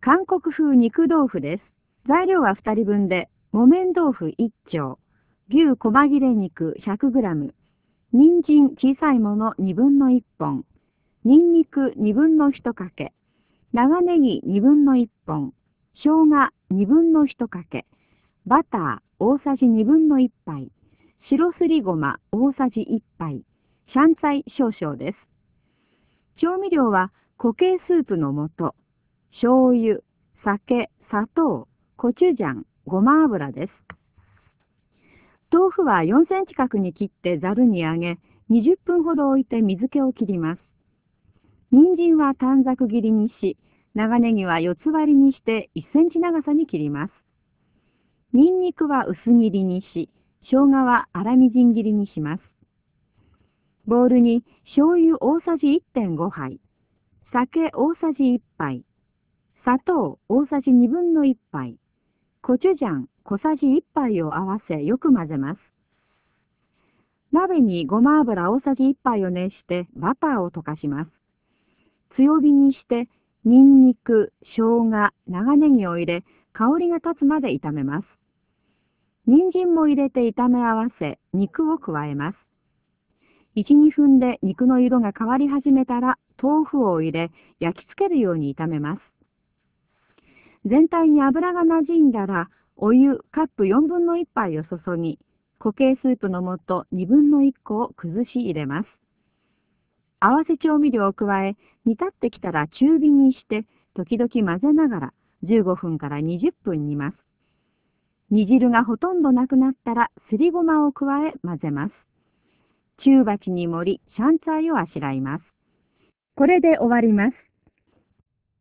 韓国風肉豆腐です。材料は2人分で、木綿豆腐1丁、牛細切れ肉 100g、人参小さいもの1/2本、ニンニク1/2かけ、長ネギ1/2本、生姜1/1かけ、バター大さじ1/2杯、白すりごま大さじ1杯、シャンツァイ少々です。調味料は固形スープの素、醤油、酒、砂糖、コチュジャン、ごま油です。豆腐は4センチ角に切ってざるにあげ、20分ほど置いて水気を切ります。人参は短冊切りにし、長ネギは四つ割りにして1センチ長さに切ります。ニンニクは薄切りにし、生姜は粗みじん切りにします。ボウルに醤油大さじ 1.5 杯、酒大さじ1杯、砂糖大さじ1/2杯、コチュジャン小さじ1杯を合わせよく混ぜます。鍋にごま油大さじ1杯を熱してバターを溶かします。強火にしてニンニク、生姜、長ネギを入れ香りが立つまで炒めます。人参も入れて炒め合わせ肉を加えます。1、2分で肉の色が変わり始めたら豆腐を入れ焼き付けるように炒めます。全体に油が馴染んだらお湯カップ1/4杯を注ぎ、固形スープの素1/2個を崩し入れます。合わせ調味料を加え、煮立ってきたら中火にして、時々混ぜながら15分から20分煮ます。煮汁がほとんどなくなったらすりごまを加え混ぜます。中鉢に盛り、シャンツァイをあしらいます。これで終わります。